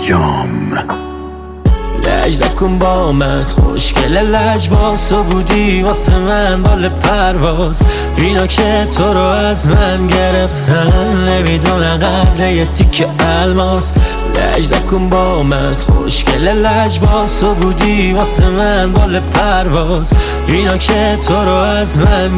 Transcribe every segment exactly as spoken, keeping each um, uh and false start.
ایام. لج نکن با من خوشگل لجباسو بودی واسه من بال پرواز، اینا که تو رو از من گرفتن نمیدونن قدر یه تیکه الماس. لج نکن با من خوشگل لجباسو بودی واسه من بال پرواز، اینا که تو رو از من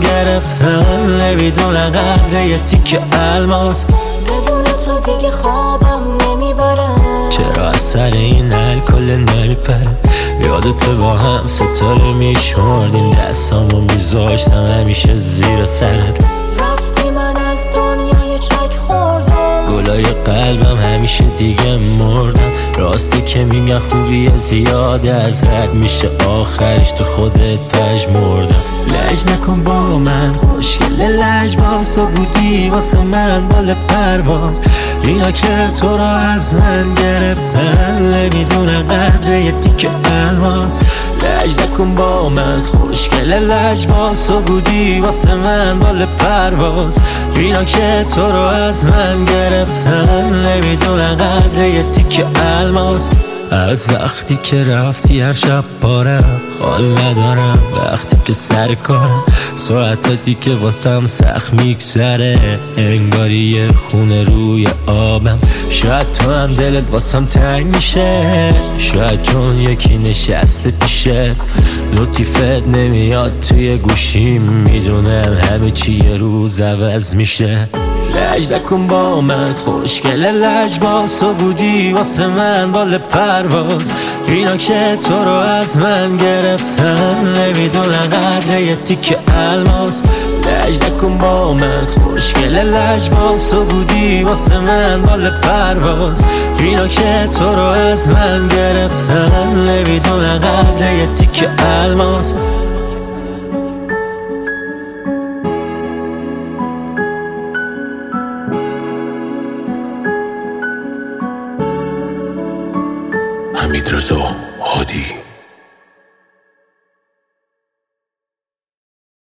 گرفتن نمیدونن قدر یه تیکه الماس. بدون تو دیگه خوابم نمیبره، چرا از سر این الکل نمیپره؟ یادت با هم ستاره میشمردیم، دستامو میذاشتم همیشه زیر سر. رفتی من از دنیای چک خوردم، گلای قلبم همیشه دیگه مردم. راستی که میگن خوبی زیاده از رد میشه، آخرش تو خودت پژمردم. لج نکن با من خوشگل لجباسو بودی واسه من بال پرواز، اینا که تو رو از من گرفتن نمیدونن قدر یه تیکه الماس. لج نکن با من خوشگل لجباسو بودی واسه من بال پرواز، اینا که تو رو از من گرفتن نمیدونن قدر یه تیکه الماس. از وقتی که رفتی هر شب بارم حال ندارم، وقتی که سر کارم ساعتی که واسم سخت میگذره، انگاری یه خونه روی آبم. شاید تو هم دلت واسم تنگ میشه، شاید چون یکی نشسته پیشه، لطیفت نمیاد توی گوشیم، میدونم همه چی یه روز عوض میشه. لج نکن با من خوشگل لجباسو بودی واسه من بال پرواز، اینا که تو رو از من گرفتن نمیدونن قدر یه تیکه الماس. لج نکن با من خوشگل لجباسو بودی واسه من بال پرواز، اینا که تو رو از من گرفتن نمیدونن قدر یه تیکه الماس. حمیدرضا هادی.